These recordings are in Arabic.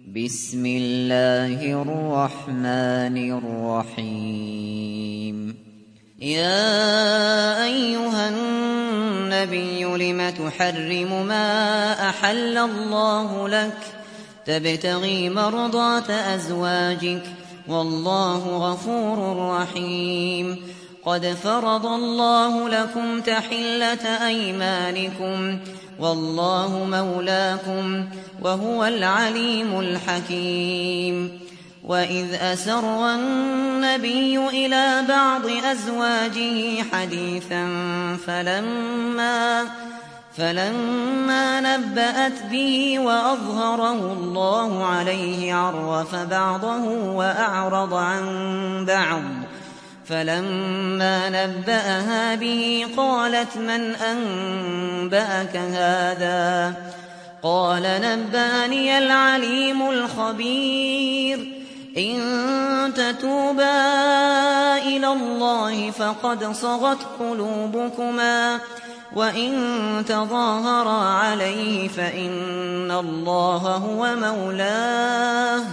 بسم الله الرحمن الرحيم يا أيها النبي لم تحرم ما أحل الله لك تبتغي مرضات أزواجك والله غفور رحيم قد فرض الله لكم تحلة أيمانكم والله مولاكم وهو العليم الحكيم وإذ أسر النبي إلى بعض أزواجه حديثا فلما نبأت به وأظهره الله عليه عرف بعضه وأعرض عن بعض فلما نبأها به قالت من أنبأك هذا قال نبأني العليم الخبير إن تتوبا إلى الله فقد صغت قلوبكما وإن تظاهرا عليه فإن الله هو مولاه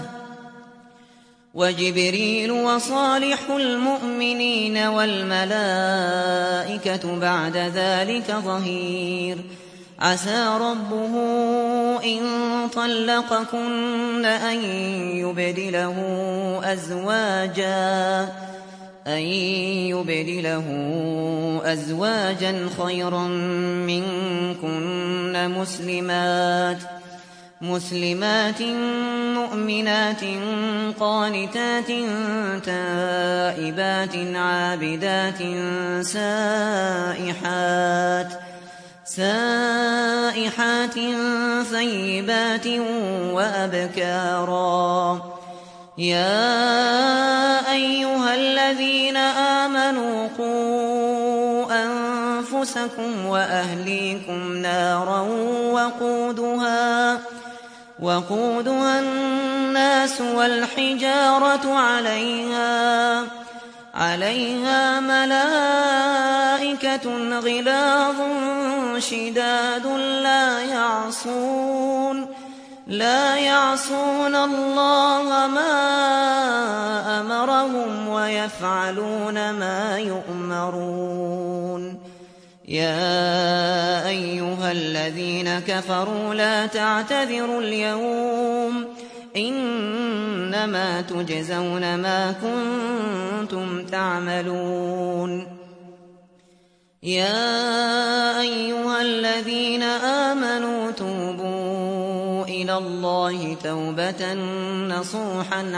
وجبريل وصالح المؤمنين والملائكة بعد ذلك ظهير عسى ربه إن طلقكن أن يبدله أزواجا خيرا منكن مسلمات مؤمنات قانتات تائبات عابدات سائحات ثيبات وأبكارا يا أيها الذين آمنوا قوا أنفسكم وأهليكم نارا وقودها الناس والحجارة عليها ملائكة غلاظ شداد لا يعصون الله ما أمرهم ويفعلون ما يؤمرون يا أيها الذين كفروا لا تعتذروا اليوم إنما تجزون ما كنتم تعملون يا أيها الذين آمنوا توبوا إلى الله توبة نصوحا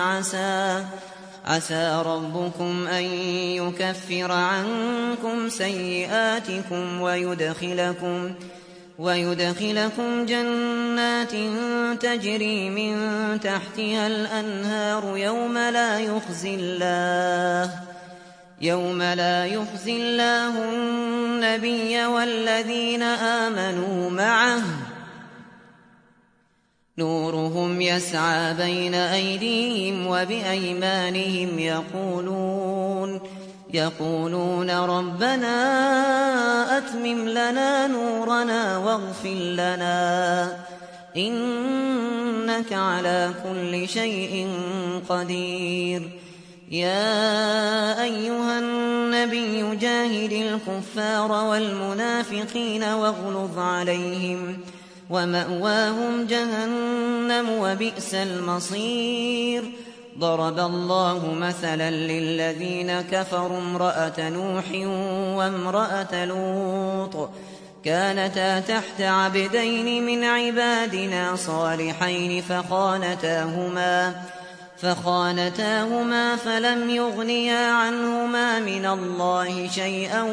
عسى ربكم أن يكفر عنكم سيئاتكم ويدخلكم جنات تجري من تحتها الأنهار يوم لا يخزي الله النبي والذين آمنوا معه نورهم يسعى بين أيديهم وبأيمانهم يقولون ربنا أتمم لنا نورنا واغفر لنا إنك على كل شيء قدير يا أيها النبي جاهد الكفار والمنافقين واغلظ عليهم ومأواهم جهنم وبئس المصير ضرب الله مثلا للذين كفروا امرأة نوح وامرأة لوط كانتا تحت عبدين من عبادنا صالحين فخانتاهما فلم يغنيا عنهما من الله شيئا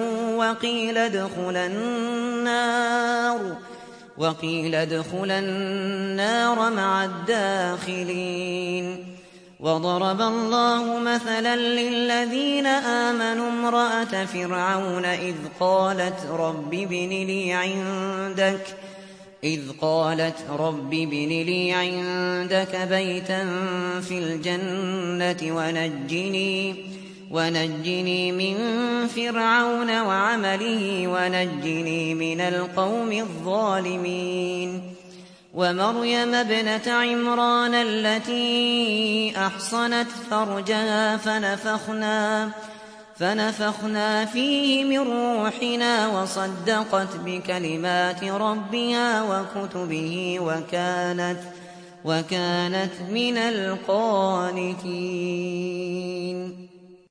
وقيل ادخلا النار مع الداخلين وضرب الله مثلا للذين آمنوا امرأة فرعون إذ قالت رب ابن لي عندك بيتا في الجنة ونجني من فرعون وعمله ونجني من القوم الظالمين ومريم ابنة عمران التي أحصنت فرجها فنفخنا فيه من روحنا وصدقت بكلمات ربها وكتبه وكانت من القانتين.